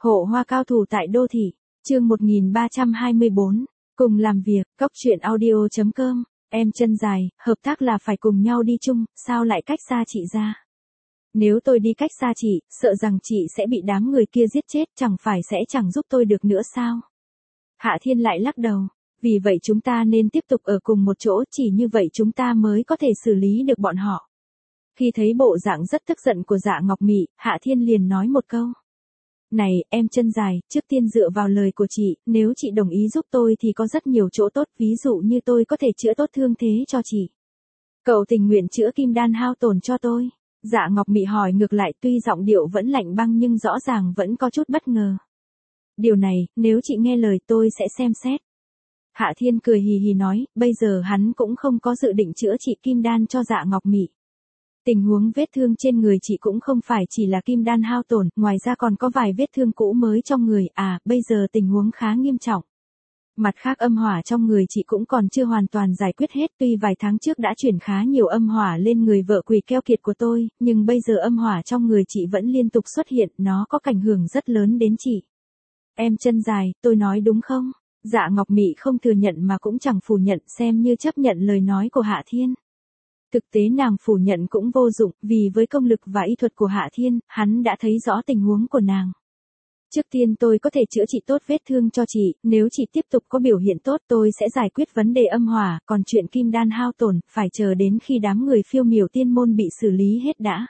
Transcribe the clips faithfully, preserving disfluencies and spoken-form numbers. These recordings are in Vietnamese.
Hộ hoa cao thủ tại đô thị, chương một nghìn ba trăm hai mươi bốn, cùng làm việc, cóc truyện audio chấm com, em chân dài, hợp tác là phải cùng nhau đi chung, sao lại cách xa chị ra? Nếu tôi đi cách xa chị, sợ rằng chị sẽ bị đám người kia giết chết, chẳng phải sẽ chẳng giúp tôi được nữa sao? Hạ Thiên lại lắc đầu, vì vậy chúng ta nên tiếp tục ở cùng một chỗ, chỉ như vậy chúng ta mới có thể xử lý được bọn họ. Khi thấy bộ dạng rất tức giận của Dạ Ngọc Mị, Hạ Thiên liền nói một câu. Này, em chân dài, trước tiên dựa vào lời của chị, nếu chị đồng ý giúp tôi thì có rất nhiều chỗ tốt, ví dụ như tôi có thể chữa tốt thương thế cho chị. Cậu tình nguyện chữa kim đan hao tổn cho tôi? Dạ Ngọc Mị hỏi ngược lại, tuy giọng điệu vẫn lạnh băng nhưng rõ ràng vẫn có chút bất ngờ. Điều này, nếu chị nghe lời tôi sẽ xem xét. Hạ Thiên cười hì hì nói, bây giờ hắn cũng không có dự định chữa trị kim đan cho Dạ Ngọc Mị. Tình huống vết thương trên người chị cũng không phải chỉ là kim đan hao tổn, ngoài ra còn có vài vết thương cũ mới trong người, à, bây giờ tình huống khá nghiêm trọng. Mặt khác âm hỏa trong người chị cũng còn chưa hoàn toàn giải quyết hết, tuy vài tháng trước đã chuyển khá nhiều âm hỏa lên người vợ quỷ keo kiệt của tôi, nhưng bây giờ âm hỏa trong người chị vẫn liên tục xuất hiện, nó có ảnh hưởng rất lớn đến chị. Em chân dài, tôi nói đúng không? Dạ Ngọc Mị không thừa nhận mà cũng chẳng phủ nhận, xem như chấp nhận lời nói của Hạ Thiên. Thực tế nàng phủ nhận cũng vô dụng, vì với công lực và y thuật của Hạ Thiên, hắn đã thấy rõ tình huống của nàng. Trước tiên tôi có thể chữa trị tốt vết thương cho chị, nếu chị tiếp tục có biểu hiện tốt tôi sẽ giải quyết vấn đề âm hỏa, còn chuyện kim đan hao tổn, phải chờ đến khi đám người phiêu miểu tiên môn bị xử lý hết đã.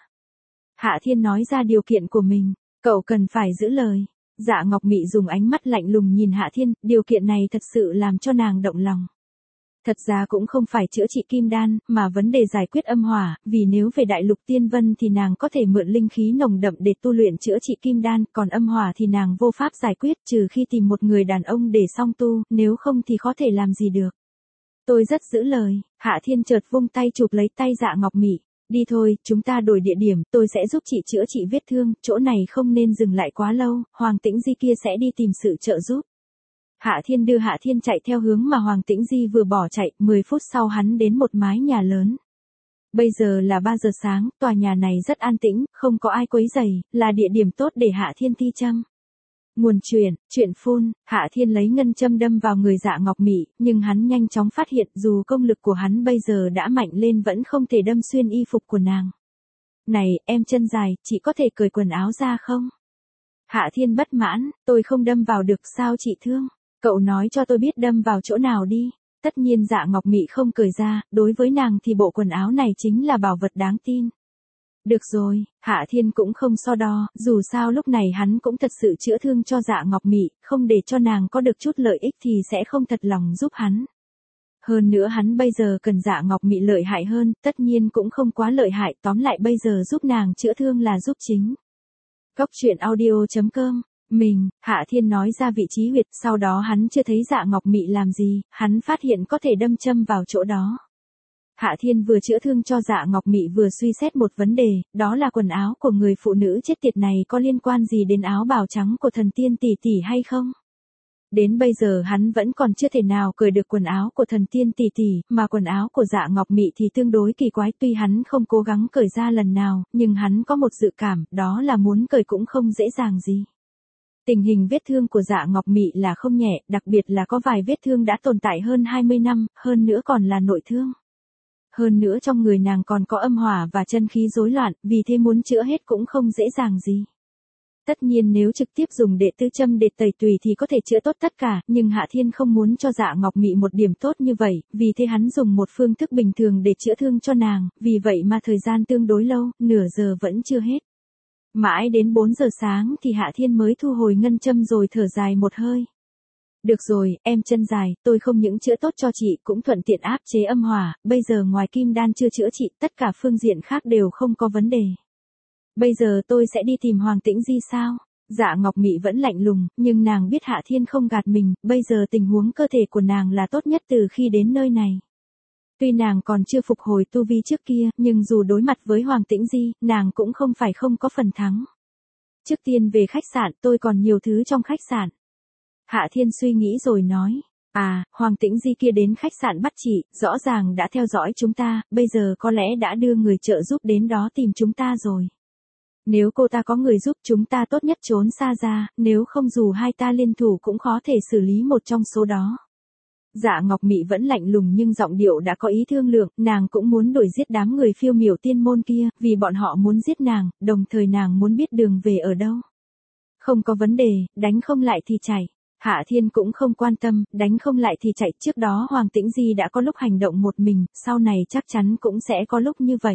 Hạ Thiên nói ra điều kiện của mình, cậu cần phải giữ lời. Dạ Ngọc Mị dùng ánh mắt lạnh lùng nhìn Hạ Thiên, điều kiện này thật sự làm cho nàng động lòng. Thật ra cũng không phải chữa trị kim đan, mà vấn đề giải quyết âm hỏa, vì nếu về đại lục tiên vân thì nàng có thể mượn linh khí nồng đậm để tu luyện chữa trị kim đan, còn âm hỏa thì nàng vô pháp giải quyết, trừ khi tìm một người đàn ông để song tu, nếu không thì có thể làm gì được. Tôi rất giữ lời. Hạ Thiên chợt vung tay chụp lấy tay Dạ Ngọc Mị. Đi thôi, chúng ta đổi địa điểm, tôi sẽ giúp chị chữa trị vết thương, chỗ này không nên dừng lại quá lâu, Hoàng Tĩnh Di kia sẽ đi tìm sự trợ giúp. Hạ Thiên đưa Hạ Thiên chạy theo hướng mà Hoàng Tĩnh Di vừa bỏ chạy, mười phút sau hắn đến một mái nhà lớn. Bây giờ là ba giờ sáng, tòa nhà này rất an tĩnh, không có ai quấy rầy, là địa điểm tốt để Hạ Thiên thi châm. Nguồn truyền, chuyện phun, Hạ Thiên lấy ngân châm đâm vào người Dạ Ngọc Mị, nhưng hắn nhanh chóng phát hiện dù công lực của hắn bây giờ đã mạnh lên vẫn không thể đâm xuyên y phục của nàng. Này, em chân dài, chị có thể cởi quần áo ra không? Hạ Thiên bất mãn, tôi không đâm vào được sao chị thương? Cậu nói cho tôi biết đâm vào chỗ nào đi. Tất nhiên Dạ Ngọc Mị không cởi ra, đối với nàng thì bộ quần áo này chính là bảo vật đáng tin. Được rồi, Hạ Thiên cũng không so đo, dù sao lúc này hắn cũng thật sự chữa thương cho Dạ Ngọc Mị, không để cho nàng có được chút lợi ích thì sẽ không thật lòng giúp hắn. Hơn nữa hắn bây giờ cần Dạ Ngọc Mị lợi hại hơn, tất nhiên cũng không quá lợi hại, tóm lại bây giờ giúp nàng chữa thương là giúp chính. Cóc truyện audio chấm com. Mình, Hạ Thiên nói ra vị trí huyệt, sau đó hắn chưa thấy Dạ Ngọc Mị làm gì, hắn phát hiện có thể đâm châm vào chỗ đó. Hạ Thiên vừa chữa thương cho Dạ Ngọc Mị vừa suy xét một vấn đề, đó là quần áo của người phụ nữ chết tiệt này có liên quan gì đến áo bào trắng của thần tiên tỷ tỷ hay không? Đến bây giờ hắn vẫn còn chưa thể nào cởi được quần áo của thần tiên tỷ tỷ, mà quần áo của Dạ Ngọc Mị thì tương đối kỳ quái, tuy hắn không cố gắng cởi ra lần nào, nhưng hắn có một dự cảm, đó là muốn cởi cũng không dễ dàng gì. Tình hình vết thương của Dạ Ngọc Mị là không nhẹ, đặc biệt là có vài vết thương đã tồn tại hơn hai mươi năm, hơn nữa còn là nội thương. Hơn nữa trong người nàng còn có âm hỏa và chân khí rối loạn, vì thế muốn chữa hết cũng không dễ dàng gì. Tất nhiên nếu trực tiếp dùng đệ tư châm để tẩy tùy thì có thể chữa tốt tất cả, nhưng Hạ Thiên không muốn cho Dạ Ngọc Mị một điểm tốt như vậy, vì thế hắn dùng một phương thức bình thường để chữa thương cho nàng, vì vậy mà thời gian tương đối lâu, nửa giờ vẫn chưa hết. Mãi đến bốn giờ sáng thì Hạ Thiên mới thu hồi ngân châm rồi thở dài một hơi. Được rồi, em chân dài, tôi không những chữa tốt cho chị cũng thuận tiện áp chế âm hỏa, bây giờ ngoài kim đan chưa chữa trị, tất cả phương diện khác đều không có vấn đề. Bây giờ tôi sẽ đi tìm Hoàng Tĩnh Di sao? Dạ Ngọc Mị vẫn lạnh lùng, nhưng nàng biết Hạ Thiên không gạt mình, bây giờ tình huống cơ thể của nàng là tốt nhất từ khi đến nơi này. Tuy nàng còn chưa phục hồi tu vi trước kia, nhưng dù đối mặt với Hoàng Tĩnh Di, nàng cũng không phải không có phần thắng. Trước tiên về khách sạn, tôi còn nhiều thứ trong khách sạn. Hạ Thiên suy nghĩ rồi nói, à, Hoàng Tĩnh Di kia đến khách sạn bắt chị, rõ ràng đã theo dõi chúng ta, bây giờ có lẽ đã đưa người trợ giúp đến đó tìm chúng ta rồi. Nếu cô ta có người giúp chúng ta tốt nhất trốn xa ra, nếu không dù hai ta liên thủ cũng khó thể xử lý một trong số đó. Dạ Ngọc Mị vẫn lạnh lùng nhưng giọng điệu đã có ý thương lượng, nàng cũng muốn đuổi giết đám người phiêu miểu tiên môn kia, vì bọn họ muốn giết nàng, đồng thời nàng muốn biết đường về ở đâu. Không có vấn đề, đánh không lại thì chạy. Hạ Thiên cũng không quan tâm, đánh không lại thì chạy, trước đó Hoàng Tĩnh Di đã có lúc hành động một mình, sau này chắc chắn cũng sẽ có lúc như vậy.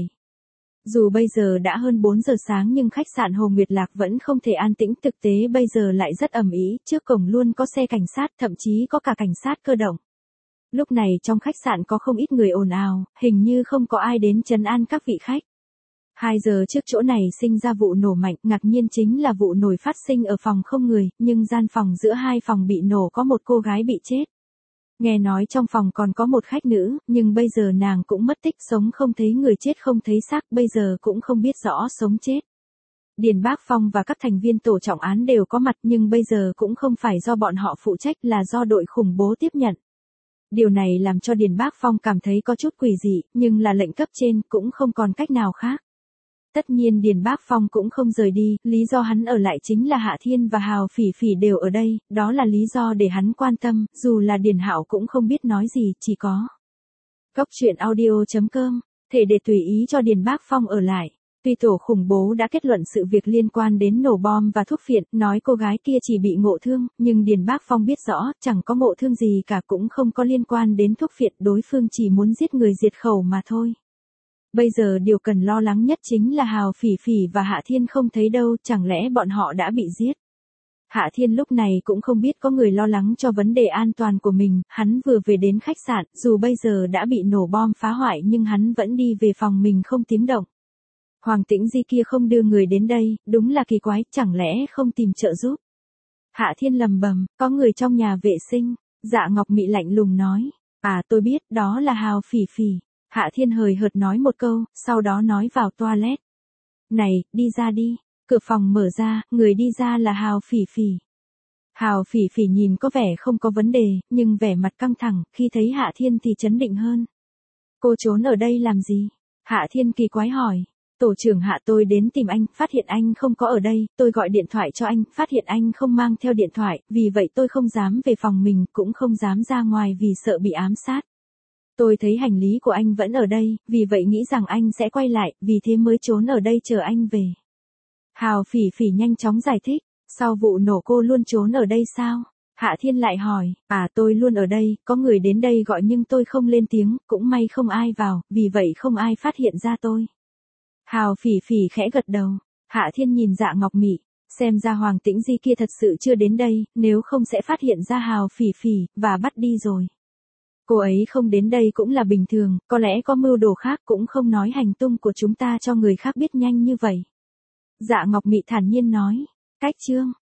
Dù bây giờ đã hơn bốn giờ sáng nhưng khách sạn Hồ Nguyệt Lạc vẫn không thể an tĩnh, thực tế bây giờ lại rất ầm ĩ, trước cổng luôn có xe cảnh sát, thậm chí có cả cảnh sát cơ động. Lúc này trong khách sạn có không ít người ồn ào, hình như không có ai đến trấn an các vị khách. Hai giờ trước chỗ này sinh ra vụ nổ mạnh, ngạc nhiên chính là vụ nổ phát sinh ở phòng không người, nhưng gian phòng giữa hai phòng bị nổ có một cô gái bị chết. Nghe nói trong phòng còn có một khách nữ, nhưng bây giờ nàng cũng mất tích, sống không thấy người chết không thấy xác, bây giờ cũng không biết rõ sống chết. Điền Bác Phong và các thành viên tổ trọng án đều có mặt nhưng bây giờ cũng không phải do bọn họ phụ trách, là do đội khủng bố tiếp nhận. Điều này làm cho Điền Bác Phong cảm thấy có chút quỷ dị, nhưng là lệnh cấp trên, cũng không còn cách nào khác. Tất nhiên Điền Bác Phong cũng không rời đi, lý do hắn ở lại chính là Hạ Thiên và Hào Phỉ Phỉ đều ở đây, đó là lý do để hắn quan tâm, dù là Điền Hạo cũng không biết nói gì, chỉ có. Cốc truyện audio chấm com, thể để tùy ý cho Điền Bác Phong ở lại. Tuy tổ khủng bố đã kết luận sự việc liên quan đến nổ bom và thuốc phiện, nói cô gái kia chỉ bị ngộ thương, nhưng Điền Bác Phong biết rõ, chẳng có ngộ thương gì cả, cũng không có liên quan đến thuốc phiện, đối phương chỉ muốn giết người diệt khẩu mà thôi. Bây giờ điều cần lo lắng nhất chính là Hào Phỉ Phỉ và Hạ Thiên không thấy đâu, chẳng lẽ bọn họ đã bị giết. Hạ Thiên lúc này cũng không biết có người lo lắng cho vấn đề an toàn của mình, hắn vừa về đến khách sạn, dù bây giờ đã bị nổ bom phá hoại nhưng hắn vẫn đi về phòng mình không tiếng động. Hoàng Tĩnh Di kia không đưa người đến đây, đúng là kỳ quái, chẳng lẽ không tìm trợ giúp. Hạ Thiên lầm bầm, có người trong nhà vệ sinh, Dạ Ngọc Mị lạnh lùng nói, à tôi biết, đó là Hào Phỉ Phỉ. Hạ Thiên hời hợt nói một câu, sau đó nói vào toilet. Này, đi ra đi. Cửa phòng mở ra, người đi ra là Hào Phỉ Phỉ. Hào Phỉ Phỉ nhìn có vẻ không có vấn đề, nhưng vẻ mặt căng thẳng, khi thấy Hạ Thiên thì chấn định hơn. Cô trốn ở đây làm gì? Hạ Thiên kỳ quái hỏi. Tổ trưởng Hạ, tôi đến tìm anh, phát hiện anh không có ở đây, tôi gọi điện thoại cho anh, phát hiện anh không mang theo điện thoại, vì vậy tôi không dám về phòng mình, cũng không dám ra ngoài vì sợ bị ám sát. Tôi thấy hành lý của anh vẫn ở đây, vì vậy nghĩ rằng anh sẽ quay lại, vì thế mới trốn ở đây chờ anh về. Hào Phỉ Phỉ nhanh chóng giải thích, sau vụ nổ cô luôn trốn ở đây sao? Hạ Thiên lại hỏi, à tôi luôn ở đây, có người đến đây gọi nhưng tôi không lên tiếng, cũng may không ai vào, vì vậy không ai phát hiện ra tôi. Hào Phỉ Phỉ khẽ gật đầu, Hạ Thiên nhìn Dạ Ngọc Mị, xem ra Hoàng Tĩnh Di kia thật sự chưa đến đây, nếu không sẽ phát hiện ra Hào Phỉ Phỉ, và bắt đi rồi. Cô ấy không đến đây cũng là bình thường, có lẽ có mưu đồ khác, cũng không nói hành tung của chúng ta cho người khác biết nhanh như vậy. Dạ Ngọc Mị thản nhiên nói, cách chương.